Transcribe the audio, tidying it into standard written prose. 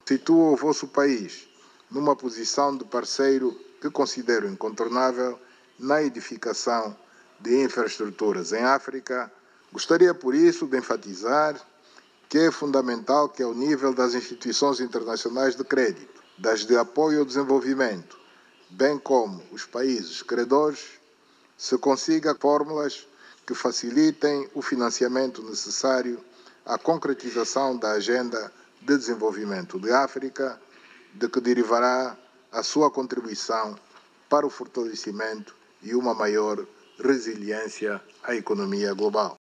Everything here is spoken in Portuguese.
situa o vosso país numa posição de parceiro que considero incontornável na edificação de infraestruturas em África. Gostaria, por isso, de enfatizar que é fundamental que, ao nível das instituições internacionais de crédito, das de apoio ao desenvolvimento, bem como os países credores, se consiga fórmulas que facilitem o financiamento necessário à concretização da Agenda de Desenvolvimento de África, de que derivará a sua contribuição para o fortalecimento e uma maior resiliência à economia global.